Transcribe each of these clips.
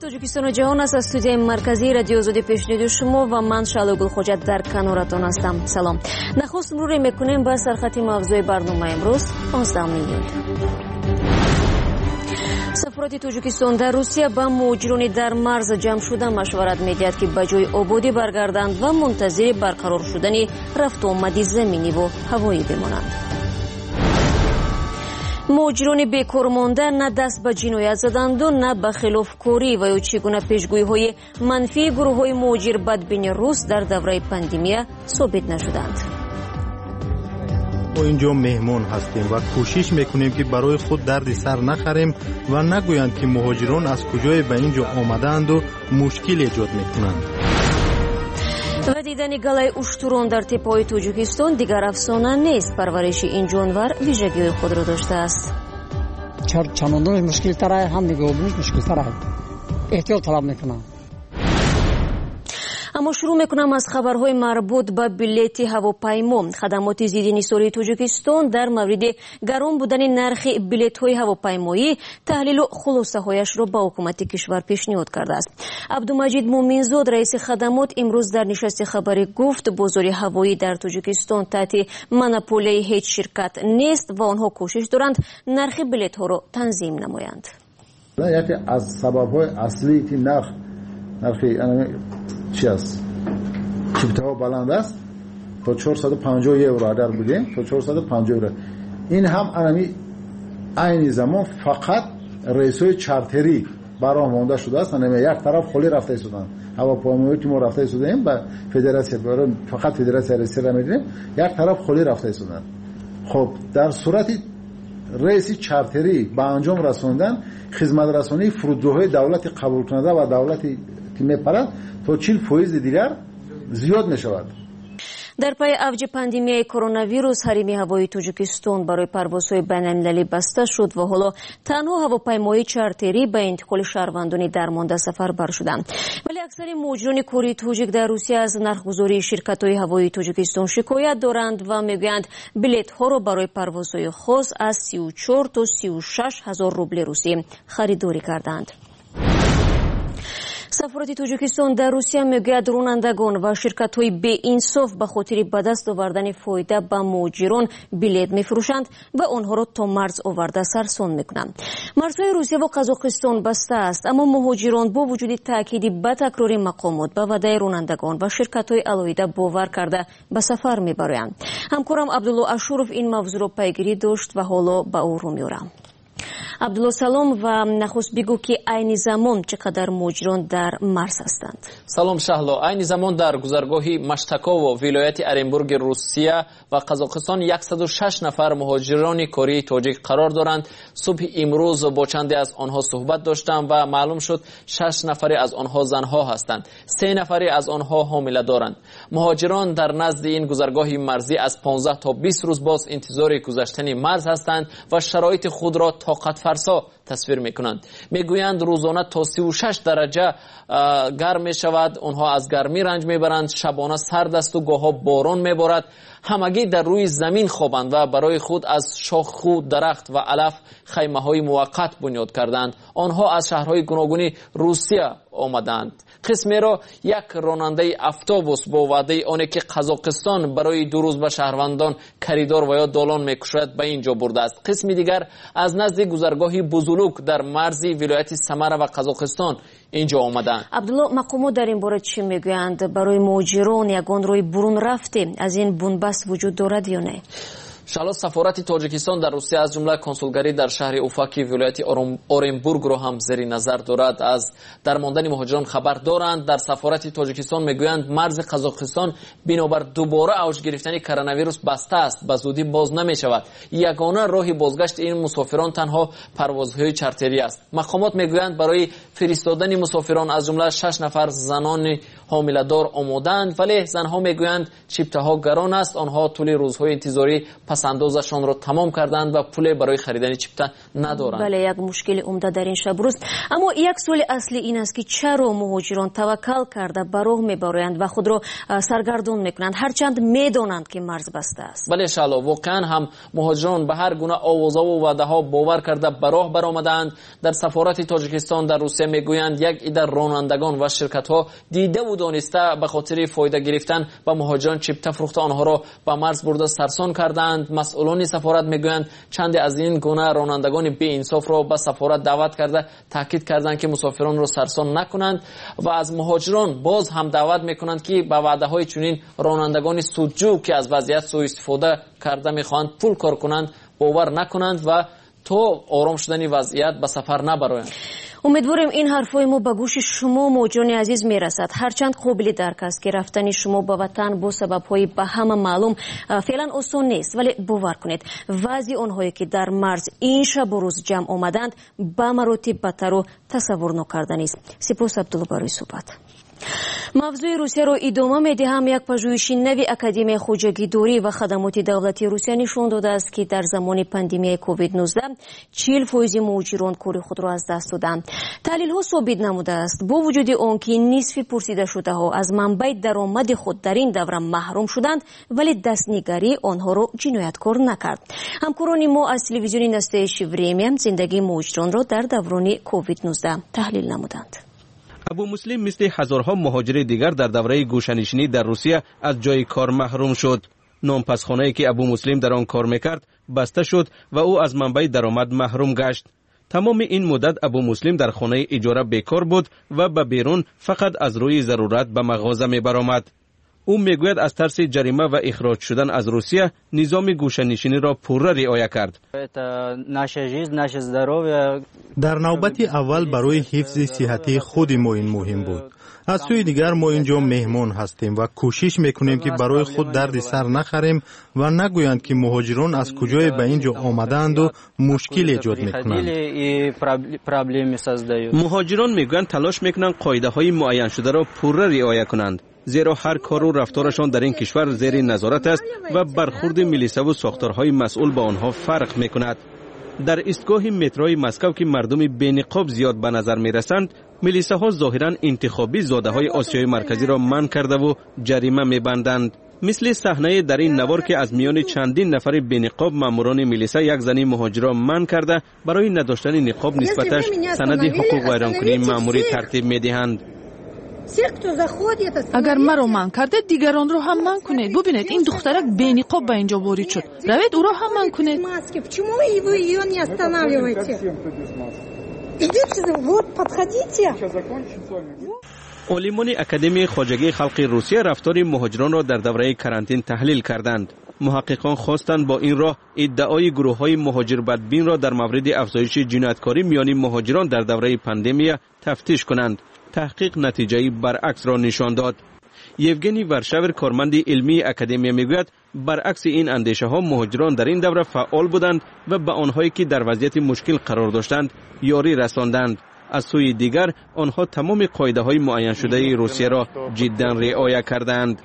тоҷикистон ҷаҳон аст. аз студияи марказии радио озодӣ пешниҳоди шумо ва ман Шаҳло Гулхоҷат дар каноратон ҳастам. салом. нахуст муруре мекунем ба сархати мавзӯи барнома имрӯз 15 июл. сафороти тоҷикистон дар Русия ба муҳоҷирони дар марз ҷамъ шуда машварат медиҳад ки ба ҷои ободӣ баргарданд ва мунтазири барқарор шудани рафтуомади заминӣ ву ҳавоӣ бимонанд. муҳоҷирони бекормонда на даст ба ҷиноят заданду на ба хилофкорӣ ва ё чӣ гуна пешгӯиҳои манфии гурӯҳҳои муҳоҷир бадбини рус дар давраи пандемия собит нашуданд. мо инҷо меҳмон ҳастем ва кӯшиш мекунем ки барои худ дарди сар нахарем ва нагӯянд ки муҳоҷирон аз куҷое ба ин ҷо омадаанду мушкил эҷод мекунанд. ва дидани галаи уштурон дар теппаҳои тоҷикистон дигар афсона нест. парвариши ин ҷонвар вижагиҳои худро доштааст. чамодонаш мушкилтарае, ҳам нигоҳубиниш мушкилтарае. эҳтиёт талаб мекунам. аммо шурӯъ мекунам аз хабарҳои марбут ба билети ҳавопаймо. хадамоти зидди нисории тоҷикистон дар мавриди гарон будани нархи билетҳои ҳавопаймоӣ таҳлилу хулосаҳояшро ба ҳукумати кишвар пешниҳод кардааст. абдумаҷид муъминзод, раиси хадамот, имрӯз дар нишасти хабарӣ гуфт бозори ҳавоӣ дар тоҷикистон таҳти монополияи ҳеҷ ширкат нест ва онҳо кӯшиш доранд нархи билетҳоро танзим намоянд. яке аз сабабҳои аслии ки нархи چی است؟ چیپت‌ها بلند است تا 450 یورو اگر بودیم تا 450 یورو. این هم عین زمان فقط ریس‌های چارتری برای مانده شده است. یک طرف خالی رفته شدن. هواپیمایی که ما رفته شدیم به فدراسیون برای فقط فدراسیون رسیدن می‌دیم. یک طرف خالی رفته شدن. خب در صورت ریس چارتری به انجام رساندن خدمت رسانی فرودگاه‌های دولت قبول کننده و دولتی که میپرد تا 40% دیگر زیاد میشود. дар пайи авҷи пандемияи коронавирус ҳарими ҳавои тоҷикистон барои парвозҳои байналмилалӣ баста шуд ва ҳоло танҳо ҳавопаймои чартерӣ ба интиқоли шаҳрвандони дармонда сафарбар шуданд. вале аксари муҳоҷирони кори тоҷик дар Русия аз нархгузории ширкатҳои ҳавои тоҷикистон шикоят доранд ва мегӯянд билетҳоро барои парвозҳои хос аз 34 то 36 ҳазор рубли русӣ харидорӣ карданд. сафороти тоҷикистон дар Русия мегӯяд ронандагон ва ширкатҳои беинсоф ба хотири ба даст овардани фоида ба муҳоҷирон билет мефурӯшанд ва онҳоро то марз оварда сарсон мекунанд. марзҳои Русия ва Қазоқистон баста аст, аммо муҳоҷирон бо вуҷуди таъкиди ба такрори мақомот ба ваъдаи ронандагон ва ширкатҳои алоҳида бовар карда ба сафар мебароянд. ҳамкорам Абдулло Ашуров ин мавзӯъро пайгирӣ дошт ва ҳоло ба ӯ рӯ меорам. абдулло, салом ва нахуст бигӯ ки айни замон чиқадар муҳоҷирон дар марз ҳастанд? салом Шаҳло. айни замон дар гузаргоҳи Маштаково вилояти Оренбурги Русия ва Қазоқистон 106 нафар муҳоҷирони кории тоҷик қарор доранд. субҳи имрӯз бо чанде аз онҳо суҳбат доштам ва маълум шуд 6 нафаре аз онҳо занҳо ҳастанд, 3 нафаре аз онҳо ҳомила доранд. муҳоҷирон дар назди ин гузаргоҳи марзӣ аз 15 то 20 рӯз боз интизори гузаштани марз ҳастанд ва шароити худро тоқат фарсо тасвир мекунанд. мегӯянд рӯзона то 36 дараҷа гарм мешавад. онҳо аз гармӣ ранҷ мебаранд. шабона сард асту гоҳо борон меборад. ҳамагӣ дар рӯи замин хобанд ва барои худ аз шоху дарахт ва алаф хаймаҳои муваққат бунёд карданд. онҳо аз шаҳрҳои гуногуни Русия омаданд. қисмеро як ронандаи автобус бо ваъдаи оне ки Қазоқистон барои 2 рӯз ба шаҳрвандон коридор ва ё долон мекушояд ба ин ҷо бурдааст. қисми дигар аз назди гузаргоҳи Бузулук дар марзи вилояти Самара ва Қазоқистон ин ҷо омаданд. абдулло, мақомот дар ин бора чӣ мегӯянд? барои муҳоҷирон ягон роҳи бурун рафтӣ аз ин бунбаст вуҷуд дорад ё не? шало сафорати тоҷикистон дар Русия аз ҷумла консулгарӣ дар шаҳри Уфаки вилояти Оренбургро ҳам зери назар дорад. аз дармондани муҳоҷирон хабар доранд. дар сафорати тоҷикистон мегӯянд марзи Қазоқистон бинобар дубора авҷ гирифтани коронавирус баста аст, ба зудӣ боз намешавад. ягона роҳи бозгашти ин мусофирон танҳо парвозҳои чартерӣ аст. мақомот мегӯянд барои фиристодани мусофирон аз ҷумла 6 нафар занони ҳомиладор омодаанд, вале занҳо мегӯянд чиптаҳо гарон аст. онҳо тӯли рӯзҳои интизорӣ پسندازشان را تمام کردند و پول برای خریدن چیپتا ندارند. بله، یک مشکل عمده در این شب روز. اما یک سوال اصلی این است که چرا مهاجران توکل کرده به راه میبرند و خود را سرگردان میکنند هرچند میدانند که مرز بسته است؟ بله انشاءالله، واقعا هم مهاجران به هر گونه آوازها و وعده ها باور کرده به راه برآمدند. در سفارت تاجیکستان در روسیه میگویند یک عده رانندگان و شرکت ها دیده و دانسته به خاطر فایده گرفتن به مهاجران چیپتا فروخته آنها را به مرز برده سرسان کردند. مسئولان سفارت میگویند چند از این گونه رانندگان بی انصاف را به سفارت دعوت کرده تاکید کردند که مسافران را سرسان نکنند و از مهاجران باز هم دعوت میکنند که به وعده های چنین رانندگان سودجو که از وضعیت سوء استفاده کرده میخواهند پول کار کنند باور نکنند و تا آرام شدن وضعیت به سفر نبرایند. امیدواریم این حرفای ما به گوش شما مهاجران عزیز میرسد. هرچند قابل درک است که رفتن شما به وطن با سبب‌های به همه معلوم فعلا آسان نیست، ولی باور کنید وضع آنهایی که در مرز این شب و روز جمع آمدند به مراتب بدتر و تصور نکردنی است. سپاس عبدالله برای صحبت. موضوع روسیه را ادامه می‌دهم. یک پژوهش نوی اکادمی خواجگیداری و خدمات دولتی روسیه نشان داده است که در زمان پاندمی کووید 19 40% مهاجران کار خود را از دست دادند. تحلیل‌ها ثابت نموده است با وجود آنکه نصف پرسیده شده‌ها از منبع درآمد خود در این دوره محروم شدند، ولی دستنگری آنها را جنایتکار نکرد. همکاران ما از تلویزیون نستایش وریم زندگی مهاجران را در دوران کووید 19 تحلیل نمودند. ابو مسلم مثل هزارها مهاجر دیگر در دوره گوشه‌نشینی در روسیه از جای کار محروم شد. نانپسخانه‌ای که ابو مسلم در آن کار میکرد بسته شد و او از منبع درآمد محروم گشت. تمام این مدت ابو مسلم در خانه اجاره بیکار بود و به بیرون فقط از روی ضرورت به مغازه میبرآمد. او میگوید از ترس جریمه و اخراج شدن از روسیه نظام گوشه‌نشینی را پورا رعایت کرد. در نوبت اول برای حفظ صحتی خود ما این مهم بود. از سوی دیگر ما اینجا مهمان هستیم و کوشش میکنیم که برای خود درد سر نخریم و نگویند که مهاجران از کجای به اینجا آمدند و مشکل ایجاد میکنند. مهاجران میگویند تلاش میکنند قاعده های معین شده را پورا رعایت کنند، زیرا هر کار و رفتارشان در این کشور زیر نظارت است و برخورد میلیسا و ساختارهای مسئول با آنها فرق میکند. در ایستگاه متروی مسکو که مردم بی‌نقاب زیاد به نظر میرسند، میلیساها ظاهرا انتخابی زاده‌های آسیای مرکزی را منع کرده و جریمه میبندند. مثل صحنه در این نوار که از میان چندین نفر بی‌نقاب ماموران میلیسا یک زنی مهاجر را منع کرده برای نداشتن نقاب نسبتش سند حقوق ویرانکنی ماموری ترتیب میدهند. اگر مرا منع کرده دیگران رو هم منع کنید. ببینید این دخترک بی نقاب به اینجا وارد شد، روید او را هم منع کنید. عالمان اکادمی خواجگی خلق روسیه رفتار مهاجران را در دوره کرانتین تحلیل کردند. محققان خواستند با این راه ادعای گروه‌های مهاجر بدبین را در مورد افزایش جنایتکاری میان مهاجران در دوره پاندمی تفتیش کنند. تحقیق نتیجه برعکس را نشان داد. یوگنی ورشاور کارمند علمی اکادمی میگوید برعکس این اندیشه ها مهاجران در این دوره فعال بودند و به آنهایی که در وضعیت مشکل قرار داشتند یاری رساندند. از سوی دیگر آنها تمام قاعده های معین شده روسیه را جدا رعایت کردند.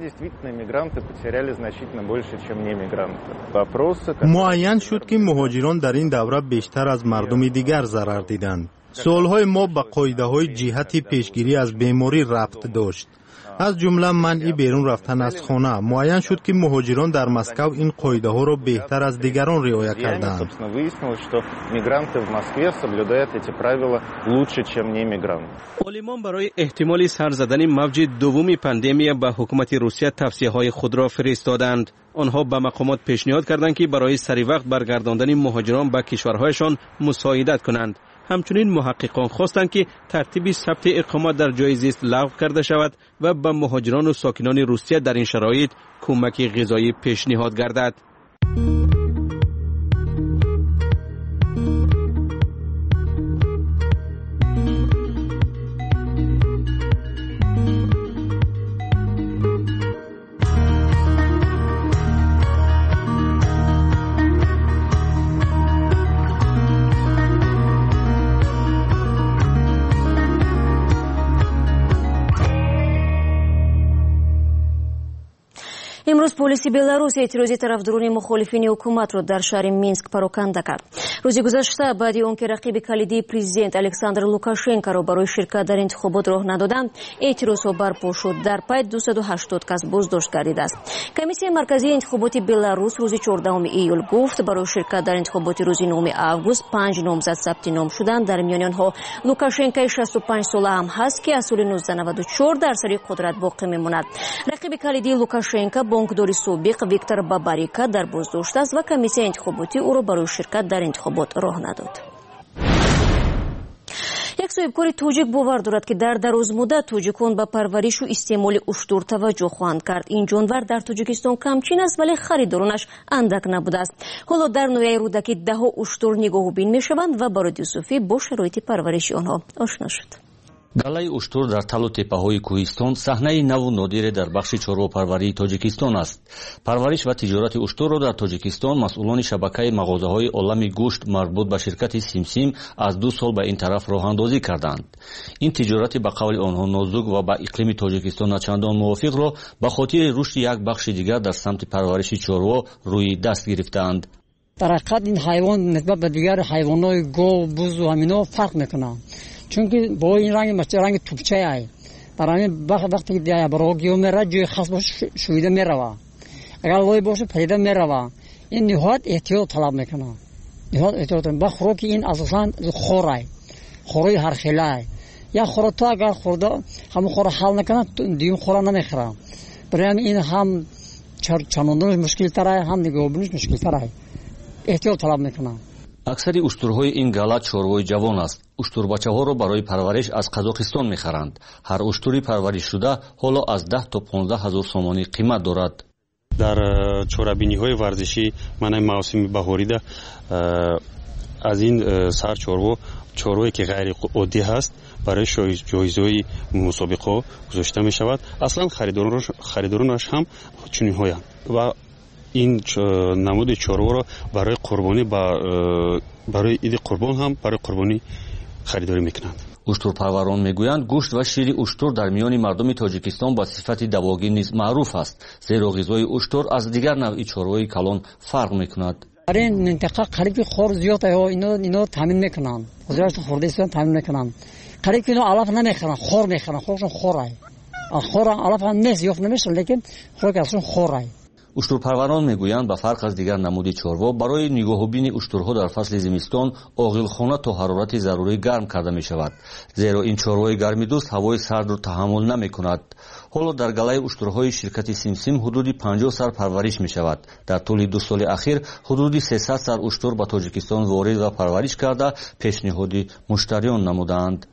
معین شد که مهاجران در این دوره بیشتر از مردم دیگر ضرر دیدند. سوالهای ما به قاعده های جهت پیشگیری از بیماری ربط داشت. از جمله منع بیرون رفتن از خانه. معین شد که مهاجران در مسکو این قاعده ها را بهتر از دیگران رعایت کردند. عالمان برای احتمال سر زدن موج دوم پاندمی به حکومت روسیه توصیه های خود را فرستادند. آنها به مقامات پیشنهاد کردند که برای سری وقت برگرداندن مهاجران به کشورهایشان مساعدت کنند. همچنین محققان خواستند که ترتیب ثبت اقامت در جای زیست لغو کرده شود و به مهاجران و ساکنان روسیه در این شرایط کمک غذایی پیشنهاد گردد. امروز پلیس بلاروس اعتراضی طرفداران مخالفین حکومت را در شهر مینسک پراکنده کرد. روز گذشته بعد از آنکه رقیب کلیدی پرزیدنت الکساندر لوکاشنکو را برای شرکت در انتخابات راه ندادند، اعتراضها برپا شد. در پای 280 کس بازداشت گردیده است. کمیسیون مرکزی انتخابات بلاروس روز 14 ایول گفت برای شرکت در انتخابات روز 9 آگوست 5 نامزد ثبت نام شدند. در میان آنها لوکاشنکو 65 ساله هم هست که از سال 1994 در سر قدرت باقی میماند. رقیب کلیدی لوکاشنکو بانکداری سابق ویکتور باباریکا در بازداشت است و کمیسیون انتخاباتی او را برای شرکت در انتخابات راه نداد. یک صاحبکار توجیک باور دارد که در دراز مدت توجیکان به پرورش و استعمال اشتر توجه خواهند کرد. این جانور در توجیکستان کمچین است ولی خریدارانش اندک نبوده است. حالا در نویای رودکی 10 اشتر نگاهبین میشوند و برای یوسفی با شرایط پرورش آنها آشنا شد. галаи уштур дар талу теппаҳои кӯҳистон саҳнаи наву нодире дар бахши чорвопарварии тоҷикистон аст. парвариш ва тиҷорати уштурро дар тоҷикистон масъулони шабакаи мағозаҳои олами гӯшт марбут ба ширкати симсим аз 2 сол ба ин тараф роҳандозӣ карданд. ин тиҷорати ба қавли онҳо нозук ва ба иқлими тоҷикистон начандон мувофиқро ба хотири рушди як бахши дигар дар самти парвариши чорво рӯи даст гирифтаанд. дар ҳақиқат ин ҳайвон нисбат ба дигар ҳайвонҳои гов, бузу ҳамино фарқ мекунад. چونکه با این رنگ توپچه ای برای وقتی که برای گیاه میره جای خاص باشه شویده میروه. اگر لای باشه پیدا میروه. این نهایت احتیاط طلب میکنه. نهایت احتیاط. با خوراکی این اساساً خوره. خوری هر خیلی. یا خوراتا اگر خورده هم خوره حل نکنه دیون خوره نمیخوره. برای این هم چندان مشکل تره هم نگاهبینیش مشکل تره. احتیاط طلب میکنه. аксари уштурҳои ин гала чорвои ҷавон аст. уштурбачаҳоро барои парвариш аз қазоқистон мехаранд. ҳар уштури парваришшуда ҳоло аз 10 то 15 ҳазор сомонӣ қимат дорад. дар чорабиниҳои варзишӣ маънаи мавсими баҳорида аз ин сар чорвое ки ғайриоддӣ ҳаст барои ҷоизаҳои мусобиқаҳо гузошта мешавад. аслан харидоронаш ҳам чунинҳоянд ва این نمود چاروا را برای قربانی برای عید قربان هم برای قربانی خریداری میکنند. اشترپروران میگویند گوشت و شیر اشتر در میان مردم تاجیکستان با صفت دواگیر نیز معروف است، زیرا غذای اشتر از دیگر نوع چاروهای کلان فرق میکند. در این منطقه قریب خور زیاد اینا تامین میکنند. گزارش خورده است تامین میکنند. قریب اینا علف نمیخورن، خور میخورن، خورشون خوره. خور علف هم نیست یافت نمیشه، لیکن خور کسون خوره. уштурпарварон мегӯянд ба фарқ аз дигар намуди чорво барои нигоҳубини уштурҳо дар фасли зимистон оғилхона то ҳарорати зарурӣ гарм карда мешавад, зеро ин чорвои гармидӯст ҳавои сардро таҳаммул намекунад. ҳоло дар галаи уштурҳои ширкати симсим ҳудуди 50 сар парвариш мешавад. дар тӯли 2 соли ахир ҳудуди 300 сар уштур ба тоҷикистон ворид ва парвариш карда пешниҳоди муштариён намудаанд.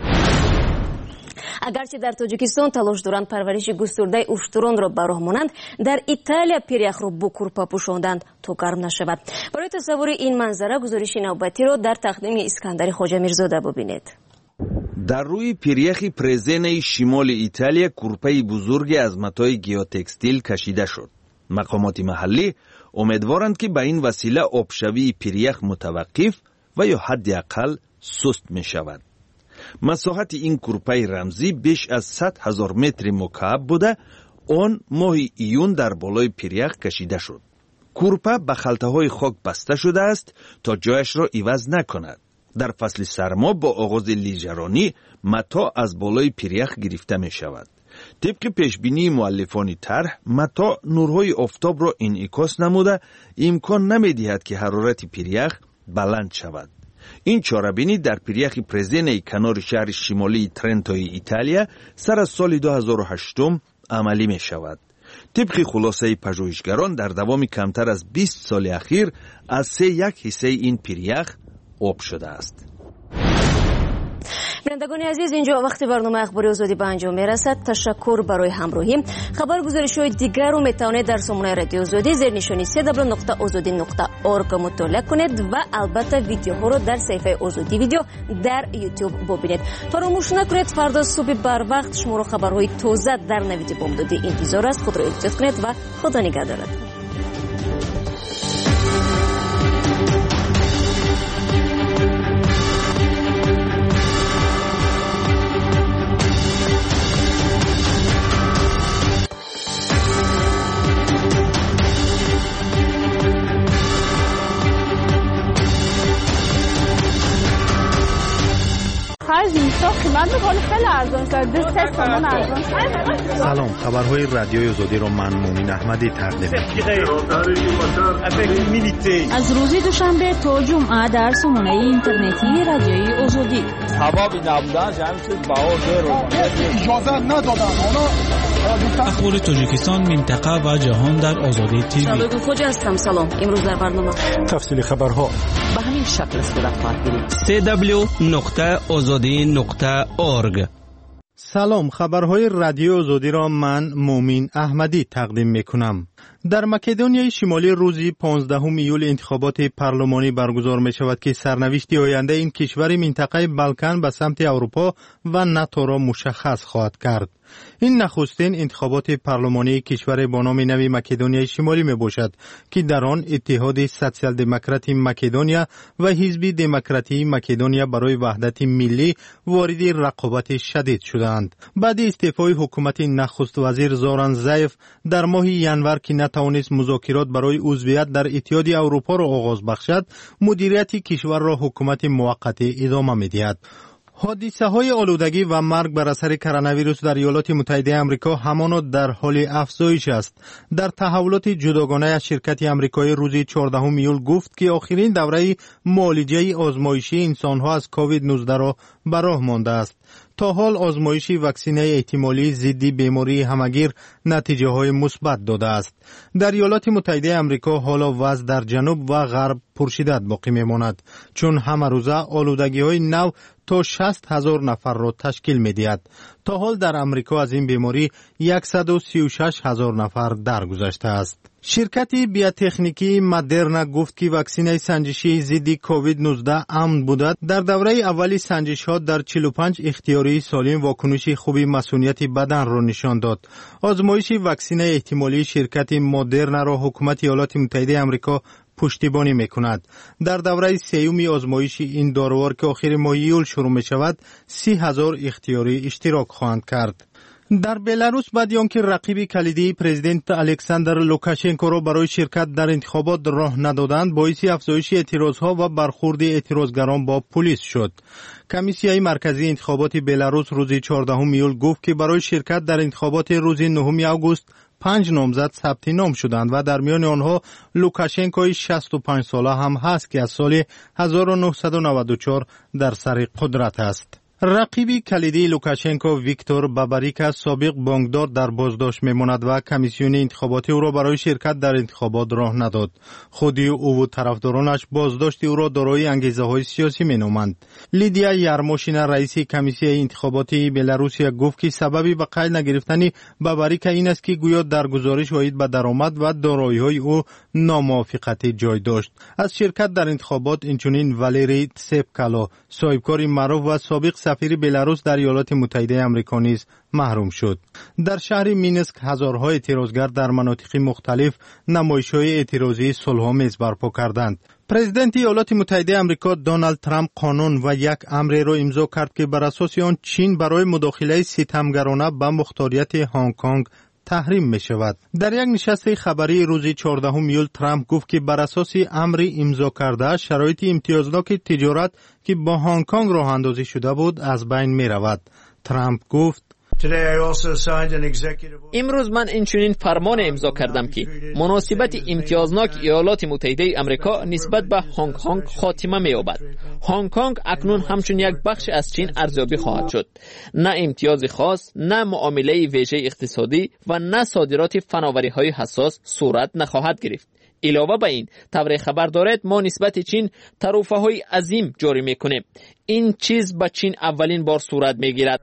اگرچه در تاجیکستان تلاش دارند پرورش گسترده اشتران را به راه مانند، در ایتالیا پیریخ را با کورپا پوشاندند تا گرم نشود. برای تصور این منظره گزارش نوبتی را در تقدیم اسکندر خواجه میرزاده ببینید. در روی پیریخ پرزنه شمال ایتالیا کورپای بزرگی از متای گیاتکستیل کشیده شد. مقامات محلی امیدوارند که به این وسیله آبشوی پیریخ متوقف و یا حداقل سست می شود. مساحت این کورپای رمزی بیش از 100,000 متر مکعب بوده، آن ماه ایون در بالای پیریخ کشیده شد. کورپا به خلطه‌های خاک بسته شده است تا جایش را عوض نکند. در فصل سرما با آغاز لیژرانی متا از بالای پیریخ گرفته می شود. طبق پیشبینی مؤلفان طرح، متا نورهای آفتاب را انعکاس نموده امکان نمی دهد که حرارت پیریخ بلند شود. این چاره‌بینی در پیریخ پرزنه کنار شهر شمالی ترنتوی ایتالیا سر از سال 2008 عملی می شود. طبق خلاصه پژوهشگران در دوام کمتر از 20 سال اخیر از 3/1 حصه این پیریخ آب شده است. بینندگان عزیز، اینجا وقتی برنامه اخباری آزادی به انجام میرسد. تشکر برای همراهی. خبرگزاری‌های دیگر رو میتونید در سامانه رادیو آزادی زیر نشانی www.azadi.org مطالعه کنید و البته ویدیوها رو در صفحه آزادی ویدیو در یوتیوب ببینید. فراموش نکنید فردا صبح بر وقت شما رو خبرهای تازه در نوید بامدادی انتظار است. خود را احتیاط کنید و خدا نگهدارتون. خرج نیستا قیمت میکنه خیلی ارزان شد 2 تومن ارزان شد. سلام، خبرهای رادیوی آزادی را من مومین احمدی تقدیم می‌کنم. از روز دوشنبه تا جمعه در سامانه اینترنتی رادیوی آزادی. اجازه ندادن اخبار تاجیکستان، منطقه و جهان در آزادی تیوی. شبکه خوج هستم. سلام. امروز در برنامه تفصیل خبرها به همین شکل صورت خواهد گرفت. www.azadi.org. سلام، خبرهای رادیو آزادی را من مومین احمدی تقدیم میکنم. در مکدونیای شمالی روزی 15 ایول انتخابات پارلمانی برگزار می شود که سرنوشت آینده این کشور منطقه بالکان به سمت اروپا و ناتو را مشخص خواهد کرد. این نخستین انتخابات پارلمانی کشور با نام نوی مکدونیای شمالی می باشد که در آن اتحاد سوسیال دموکرات مکدونیا و حزب دموکراتی مکدونیا برای وحدت ملی وارد رقابت شدید شدند. بعد استعفای حکومت نخست وزیر زوران زایف در ماه ینور که نتوانست مذاکرات برای عضویت در اتحاد اروپا را آغاز بخشد، مدیریت کشور را حکومت موقت ادامه می‌دهد. حادثه های آلودگی و مرگ بر اثر کرونا ویروس در ایالات متحده آمریکا همانا در حال افزایش است. در تحولات جداگانه از شرکت آمریکایی روز 14 ایول گفت که آخرین دوره معالجه آزمایشی انسانها از کووید 19 را به راه مانده است. تا حال آزمایش واکسن احتمالی ضد بیماری همگیر نتیجه های مثبت داده است. در ایالات متحده آمریکا حالا وضع در جنوب و غرب پرشدت باقی میماند، چون همه روزه آلودگی های نو تا 60,000 نفر را تشکیل می‌دهد. تا حال در آمریکا از این بیماری 136,000 نفر درگذشته است. شرکت بیوتکنیکی مدرنا گفت که واکسن سنجشی ضد کووید 19 امن بوده. در دوره اولی سنجش‌ها در 45 اختیاری سالم واکنش خوبی مسئولیت بدن را نشان داد. آزمایش واکسن احتمالی شرکت مدرنا را حکومت ایالات متحده آمریکا پشتیبانی میکند. در دوره سیومی آزمایش این داروار که آخر ماه ایول شروع می شود 30,000 اختیاری اشتراک خواهند کرد. در بلاروس بعد آنکه رقیب کلیدی پرزیدنت الکساندر لوکاشنکو را برای شرکت در انتخابات راه ندادند، باعث افزایش اعتراضها و برخورد اعتراضگران با پلیس شد. کمیسیون مرکزی انتخابات بلاروس روز 14 ایول گفت که برای شرکت در انتخابات روز 9 آگوست 5 نامزد ثبت نام شدند و در میان آنها لوکاشنکوی 65 ساله هم هست که از سال 1994 در سر قدرت است. رقیب کلیدی لوکاشنکو ویکتور باباریکا سابق بانکدار در بازداشت میماند و کمیسیون انتخاباتی او را برای شرکت در انتخابات راه نداد. خود او و طرفدارانش بازداشت او را دارای انگیزه‌های سیاسی مینامند. لیدیا یارموشینا رئیس کمیسیون انتخاباتی بلاروسیا گفت که سببی به قید نگرفتن باباریکا این است که گویا در گزارش عاید به درآمد و دارایی‌های او ناموافقتی جای داشت. از شرکت در انتخابات اینچنین والری تسپکالو صاحبکار معروف و سابق سفیر بلاروس در ایالات متحده آمریکا نیز محروم شد. در شهر مینسک هزارها اعتراضگر در مناطق مختلف نمایش‌های اعتراضی صلح‌آمیز برپا کردند. پرزیدنت ایالات متحده آمریکا دونالد ترامپ قانون و یک امر را امضا کرد که بر اساس آن چین برای مداخله ستمگرانه به مختاریت هنگ کنگ تحریم می شود. در یک نشست خبری روز 14 ایول ترامپ گفت که بر اساس امر امضا کرده شرایط امتیازناک تجارت که با هنگ کنگ راه اندازی شده بود از بین می رود. ترامپ گفت امروز من اینچنین فرمان امضا کردم که مناسبت امتیازناک ایالات متحده آمریکا نسبت به هنگ کنگ خاتمه می‌یابد. هنگ کنگ اکنون همچون یک بخش از چین ارزیابی خواهد شد. نه امتیاز خاص، نه معامله ویژه اقتصادی و نه صادرات فناوری‌های حساس صورت نخواهد گرفت. علاوه بر این، طور خبر دارد ما نسبت چین طرفه‌های عظیم جاری می‌کنیم. این چیز به چین اولین بار صورت می‌گیرد.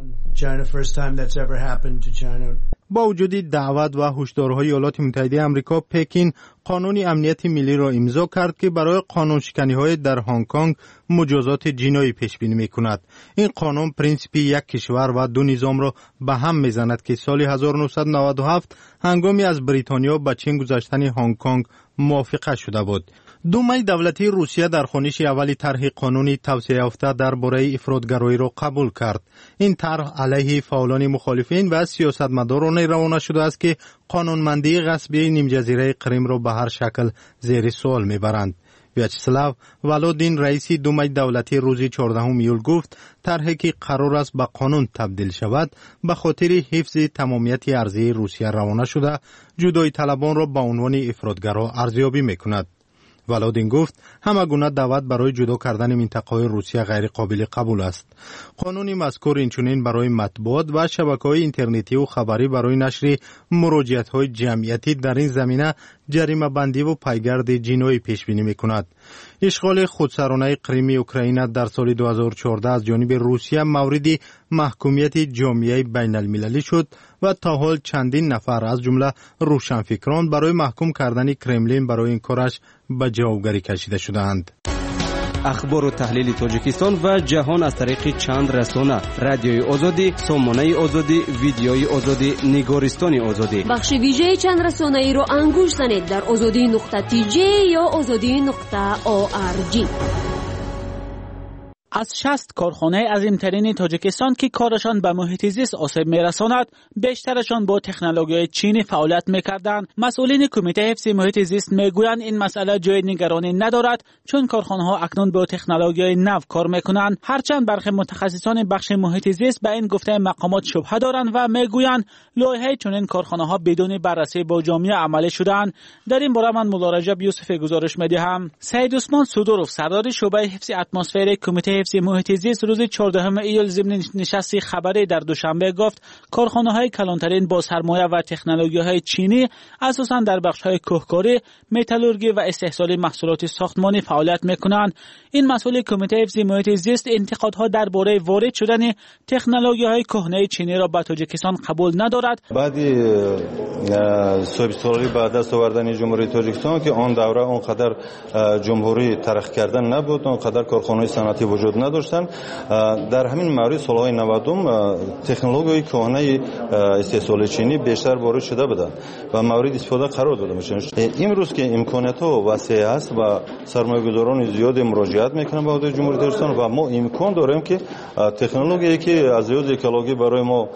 با وجود دعوت و هشدارهای ایالات متحده آمریکا، پکین قانون امنیت ملی را امضا کرد که برای قانون شکنی‌های در هنگ کنگ مجازات جنایی پیش بینی می‌کند. این قانون پرینسیپ یک کشور و دو نظام را به هم می‌زند که سال 1997 هنگامی از بریتانیا به چین گذاشتن هنگ کنگ موافقه شده بود. دومای دولتی روسیه در خوانش اولی طرح قانونی توسعه یافته درباره افراطگرایی را قبول کرد. این طرح علیه فعالان مخالفین و سیاستمداران روانه شده است که قانونمندی غصبی نیم جزیره کریم را به هر شکل زیر سوال میبرند. ویاچسلاو ولودین رئیس دومای دولتی روز 14 ایول گفت طرحی که قرار است به قانون تبدیل شود به خاطر حفظ تمامیت ارضی روسیه روانه شده جدایی طلبان را به عنوان افراطگرا ارزیابی میکند. ولودین گفت همه گونه دعوت برای جدا کردن منطقه روسیه غیر قابل قبول است. قانون مذکور اینچنین برای مطبوعات و شبکه‌های اینترنتی و خبری برای نشر مراجعت‌های جمعیتی در این زمینه جریمه بندی و پایگرد جنایی پیش بینی می‌کند. اشغال خودسرانه کریم اوکراین در سال 2014 از جانب روسیه مورد محکومیت جامعه بین المللی شد و تا حال چندین نفر از جمله روشنفکران برای محکوم کردن کرملین برای این کارش به جوابگری کشیده شدند. اخبار و تحلیل تاجیکستان و جهان از طریق چند رسانه: رادیوی آزادی، سامانه آزادی، ویدیوی آزادی، نگارستان آزادی. بخش ویژه چند رسانه ای را انگوش زنید در azadi.tj یا azadi.org. از 60 کارخانه عظیمترین تاجیکستان که کارشان به محیط زیست آسیب میرساند، بیشترشان با تکنولوژی چینی فعالیت میکردند. مسئولین کمیته حفظ محیط زیست میگویند این مسئله جای نگرانی ندارد، چون کارخانه ها اکنون با تکنولوژی نو کار میکنند. هرچند برخی متخصصان بخش محیط زیست به این گفته مقامات شبهه دارند و میگویند لایحه چنین کارخانه ها بدون بررسی با جامعه عملی شدند. در این باره من مولا رجب یوسفی گزارش میدهم. سید عثمان سودوروف، سردار شعبه حفظ اتمسفر کمیته حفظ محیط زیست، روز 14 ایول ضمن نشست خبری در دوشنبه گفت کارخانه‌های کلانترین با سرمایه و تکنولوژی‌های چینی اساساً در بخش‌های کوهکاری، متالورژی و استحصال محصولات ساختمانی فعالیت می‌کنند. این مسئول کمیته حفظ محیط زیست انتقادها درباره وارد شدن تکنولوژی‌های کهنه چینی را به تاجیکستان قبول ندارد. بعدی سوبسیداری بعد از آوردن جمهوری تاجیکستان که آن دوره اونقدر جمهوری ترقی کردن نبود، اونقدر کارخانه‌های صنعتی وجود نداشتن. در همین مورد سالهای 90 تکنولوژی کهنه استحصال چینی بیشتر وارد شده بود و مورد استفاده قرار داده میشه. امروز که امکانات‌ها وسیع است و سرمایه‌گذاران زیاد مراجعت میکنن به حوزه جمهوری تاجیکستان و ما امکان داریم که تکنولوژی که از لحاظ اکولوژی برای ما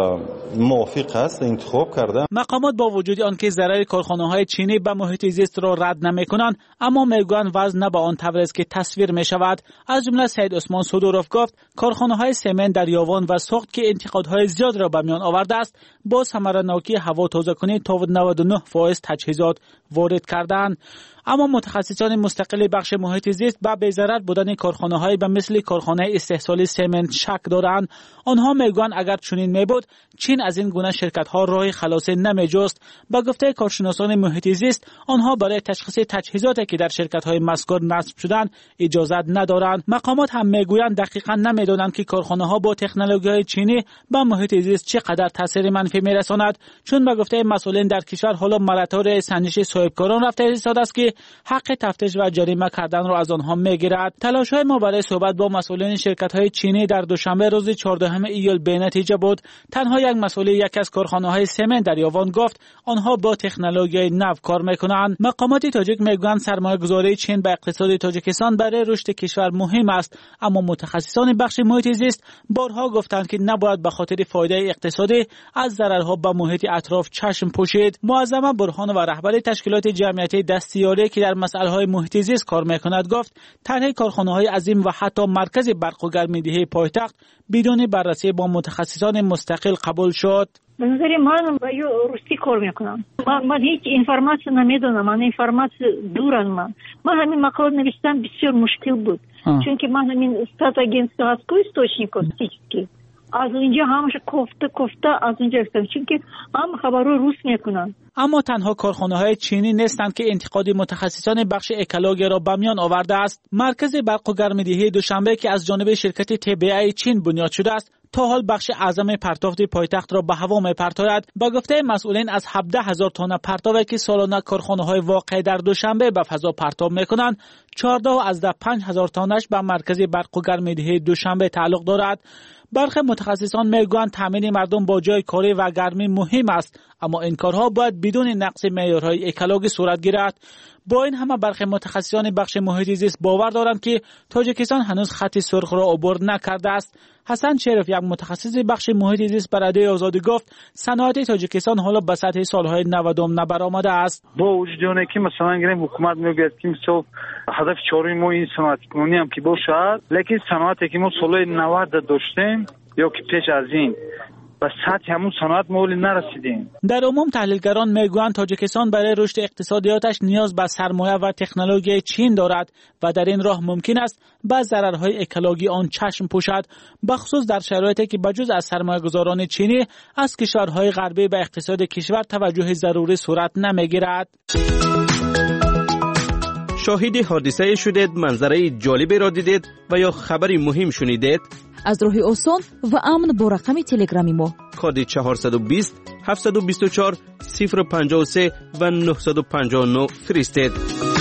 موافق است انتخاب کرده. مقامات با وجود آنکه ضرر کارخانه‌های چینی به محیط زیست را رد نمی‌کنند، اما میگویند وضع نه به آن طور است که تصویر می‌شود. از جمله سید عثمان سودوروف گفت کارخانه‌های سمنت در یاوان و ساخت که انتقادهای زیاد را به میان آورده است، با ثمره‌ناکی هوا تازه‌کنی تا 99% تجهیزات وارد کردند. اما متخصصان مستقل بخش محیط زیست به بی‌ضرر بودن کارخانه‌های به مثل کارخانه استحصال سمنت شک دارند. آنها میگویند اگر چنین میبود چین از این گونه شرکت‌ها راه خلاصی نمیجست. با گفته کارشناسان محیط زیست آنها برای تشخیص تجهیزاتی که در شرکت‌های مذکور نصب شدند اجازه ندارند. مقامات هم میگویند دقیقاً نمیدانند که کارخانه‌ها با تکنولوژی‌های چینی به محیط زیست چقدر تاثیر منفی میرساند، چون با گفته مسئولین در کشور حالا مراتع سنجش صاحبکاران رفته ایستاده است که حق تفتیش و جریمه کردن را از آنها میگیرد. تلاش‌های ما برای صحبت با مسئولین شرکت‌های چینی در دوشنبه روز 14 ایول به نتیجه بود. تنها یک مسئول یکی از کارخانه‌های سمنت در یاوان گفت آنها با تکنولوژی نو کار می‌کنند. مقامات تاجیک میگویند سرمایه‌گذاری چین به اقتصاد تاجیکستان برای رشد کشور مهم است، اما متخصصان بخش محیط زیست بارها گفتند که نباید به خاطر فایده اقتصادی از ضررها به محیط اطراف چشم پوشید. معظم برهان و رهبر تشکیلات جمعیتی دستیاری که در مسائل محیط زیست کار می‌کند گفت طرح کارخانه‌های عظیم و حتی مرکز برق و گرم‌دهی پایتخت بدون بررسی با متخصصان مستقل قبول شد. به نظر من با روسی کار میکنم. من هیچ اینفورماسیون نمیدونم، من اینفورماسیون دور از من همین مقاله نوشتن بسیار مشکل بود، چون که من همین استاد агентства істочников از اونجا همش کوفته از اونجا گرفتم، چون که هم خبرو روس میکنن. اما تنها کارخانه‌های چینی نیستند که انتقاد متخصصان بخش اکولوژی را به میان آورده است. مرکز برق و گرم‌دهی دوشنبه که از جانب شرکت TBI چین بنیاد شده است، تا حال بخش اعظم پرتافت پایتخت را به هوا می‌پرتاید. با گفته مسئولین از 17,000 تن پرتابی که سالانه کارخانه‌های واقع در دوشنبه به فضا پرتاب می‌کنند، 14 از 5,000 تنش به مرکز برق و گرم‌دهی دوشنبه تعلق دارد. برخی متخصصان میگویند تامین مردم با جای کاری و گرمی مهم است، اما این کارها باید بدون نقض معیارهای اکولوژی صورت گیرد. با این همه برخی متخصصان بخش محیط زیست باور دارند که تاجیکستان هنوز خط سرخ را عبور نکرده است. حسن شریف، یک متخصص بخش محیط زیست، بر رادیوی آزادی گفت صنعت تاجیکستان حالا به سطح سالهای 90 نبرآمده است. با وجود اونه که مثلا گریم حکومت میگه که مثلا هدف چهارمی ما این صنعت کنونی هم که باشد، لیکن صنعتی که ما سال 90 داشتیم یا که پیش از این به سطح همون صنعت مولی نرسیدیم. در عموم تحلیلگران میگویند تاجیکستان برای رشد اقتصادیاتش نیاز به سرمایه و تکنولوژی چین دارد و در این راه ممکن است به ضررهای اکولوژی آن چشم پوشد، بخصوص در شرایطی که بجز از سرمایه‌گذاران چینی از کشورهای غربی به اقتصاد کشور توجه ضروری صورت نمیگیرد. شاهد حادثه شدید، منظره جالبی را دیدید و یا خبری مهم شنیدید؟ از راهی آسان و امن با رقم تلگرامی ما کد 420 724 053 و 959 فرستید.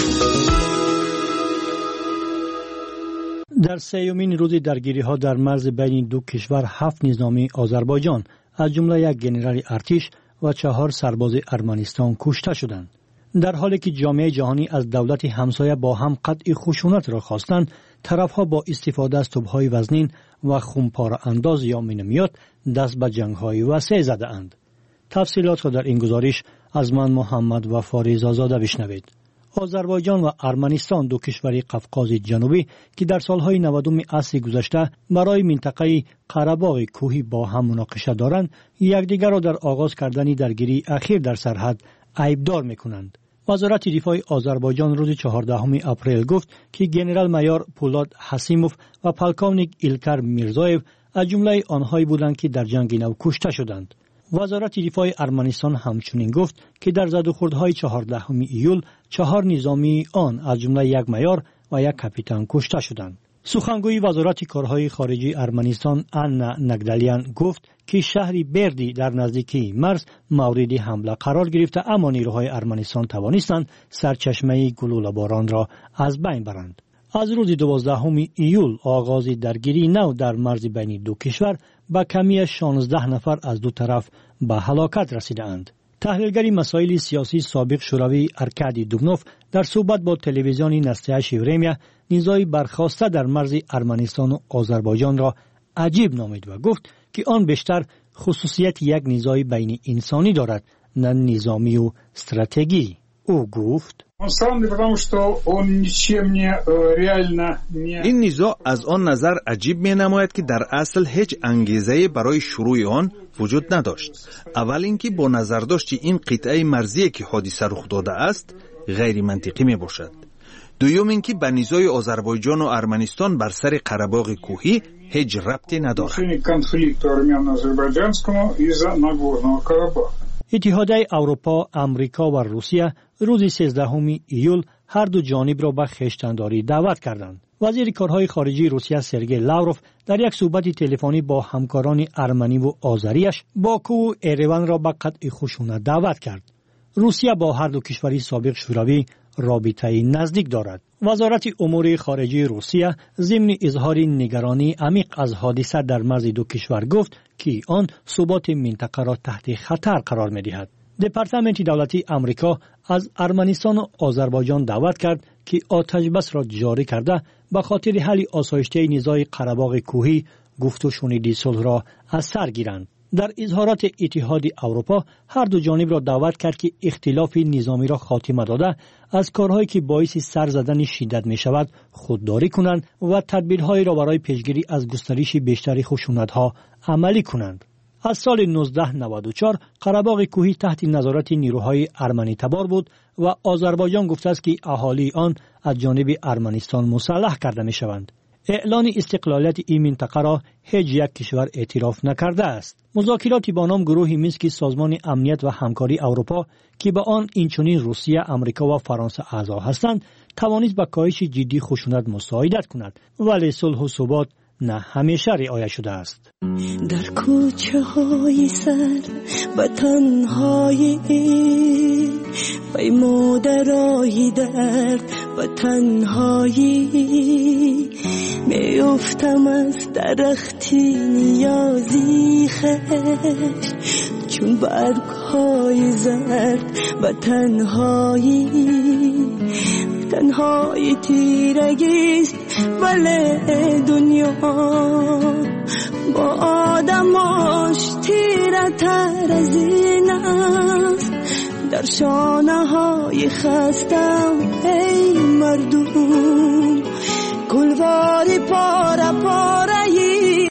در سیومین روز درگیری‌ها در مرز بین دو کشور 7 نظامی آذربایجان از جمله یک ژنرال ارتش و 4 سرباز ارمنستان کشته شدند. در حالی که جامعه جهانی از دولت همسایه با هم قطع خشونت را خواستند، طرفها با استفاده از توپ‌های وزنین و خمپاره انداز یا مینومیات دست به جنگ‌های وسیع زده‌اند. تفصیلات را در این گزارش از من محمد و فاریز آزاده بشنوید. آذربایجان و ارمنستان، دو کشور قفقاز جنوبی که در سالهای 90 عصر گذشته برای منطقه قره‌باغ کوهی با هم مناقشه دارند، یکدیگر را در آغاز کردن درگیری اخیر در سرحد عیبدار می‌کنند. وزارت دفاع آذربایجان روز 14 اپریل گفت که ژنرال مایور پولاد حسیموف و پلکونیک ایلکر میرزایف از جمله آنهایی بودند که در جنگ نو کشته شدند. وزارت دفاع ارمنستان همچنین گفت که در زدوخوردهای 14 ایول 4 نظامی آن از جمله یک مایور و یک کاپیتان کشته شدند. سخنگوی وزارت کارهای خارجی ارمنستان آنا نگدالیان گفت که شهر بردی در نزدیکی مرز مورد حمله قرار گرفته، اما نیروهای ارمنستان توانستند سرچشمه گلوله باران را از بین برند. از روز 12 ایول آغاز درگیری نو در مرز بین دو کشور با کمی 16 نفر از دو طرف به هلاکت رسیدند. تحلیلگر مسائل سیاسی سابق شوروی ارکادی دوبنوف در صحبت با تلویزیون نستیاش ورمیا نزاعی برخاسته در مرز ارمنستان و آذربایجان را عجیب نامید و گفت که آن بیشتر خصوصیت یک نزاع بین انسانی دارد، نه نظامی و استراتژی. او گفت این نزاع از آن نظر عجیب می نماید که در اصل هیچ انگیزه برای شروع آن وجود نداشت. اول اینکه با نظر داشت این قطعه مرزی که حادثه رخ داده است غیر منطقی می باشد. دوم اینکه به نزاع آذربایجان و ارمنستان بر سر قره‌باغ کوهی هیچ ربطی ندارد. اتحادیه اروپا، امریکا و روسیه روز 13 ایول هر دو جانب را به خویشتنداری دعوت کردند. وزیر کارهای خارجی روسیه سرگئی لاوروف در یک صحبت تلفنی با همکاران ارمنی و آذریش باکو و ایروان را به قطع خشونت دعوت کرد. روسیه با هر دو کشور سابق شوروی رابطه نزدیک دارد. وزارت امور خارجه روسیه ضمن اظهار نگرانی عمیق از حادثه در مرز دو کشور گفت که آن ثبات منطقه را تحت خطر قرار می‌دهد. دپارتمنت دولتی امریکا از ارمنستان و آذربایجان دعوت کرد که آتش بس را جاری کرده به خاطر حل آسایشته نزاع قره‌باغ کوهی گفت و شنیدی صلح را از سر گیرند. در اظهارات اتحاد اروپا هر دو جانب را دعوت کرد که اختلاف نظامی را خاتمه داده از کارهایی که باعث سر زدن شدت می شود خودداری کنند و تدبیرهایی را برای پیشگیری از گسترش بیشتر خشونت‌ها عملی کنند. از سال 1994 قره‌باغ کوهی تحت نظارت نیروهای ارمنی تبار بود و آذربایجان گفته است که اهالی آن از جانب ارمنستان مسلح کرده می شوند. اعلان استقلالیت این منطقه را هیچ یک کشور اعتراف نکرده است. مذاکراتی با نام گروه مینسک سازمان امنیت و همکاری اروپا که به آن اینچنین روسیه، امریکا و فرانسه اعضا هستند، توانست به کاهش جدی خشونت مساعدت کند، ولی صلح و ثبات نه همیشه رعایت شده است. در کوچه های سر و تنهایی وی مادرای درد و تنهایی میافتم از درختی نیازی خش چون برگ های زرد و تنهایی تیرگیست ولی دنیا با آدماش تیره تر از این است. در شانه های خستم ای مردم گلواری پاره پاره